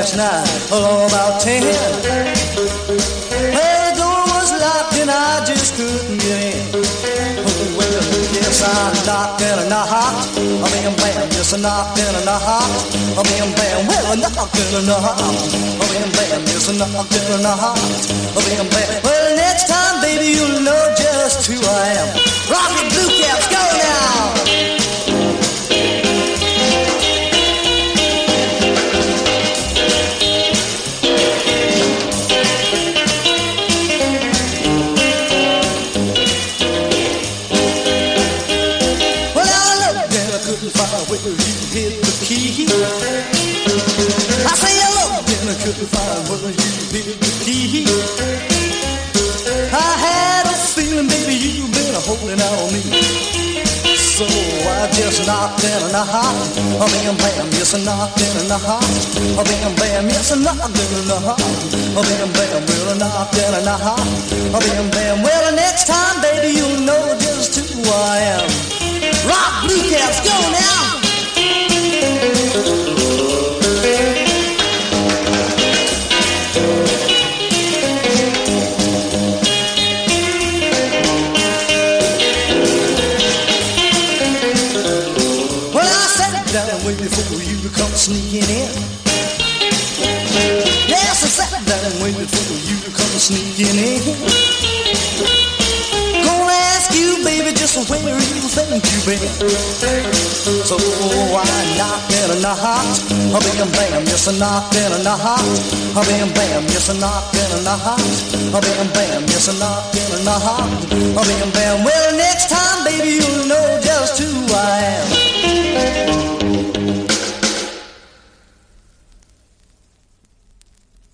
last night, all about 10. Well, the door was locked and I just couldn't get in. Well, yes, I knocked and I knocked. Bam, bam, yes, I knocked and I knocked. Bam, bam, well, I knocked and I knocked. Bam, bam, yes, I knocked and I knocked. Bam, bam, well, next time, baby, you'll know just who I am. Rocket Blue Caps, go now! Where you hit the key. I say hello, and I couldn't find where you hit the key. I had a feeling, baby, you've been holding out on me. So I just knocked and I knocked. Bam, bam, yes, I knocked and I knocked. Bam, bam, yes, I knocked and I knocked. Bam, bam, well, I knocked and I knocked. Bam, bam, well, next time, baby, you'll know just who I am. Rock Blue Caps, go now! Well, I sat down waiting for you to come sneaking in. Yes, I sat down waiting for you to come sneaking in. Gonna ask you, baby, just where you think you've been. So I knocked and I knocked. Bam, bam, yes, I knocked and I knocked. Bam, bam, yes, I knocked and I knocked. Bam, bam, yes, I knocked and I knocked. Bam, bam, well, next time, baby, you'll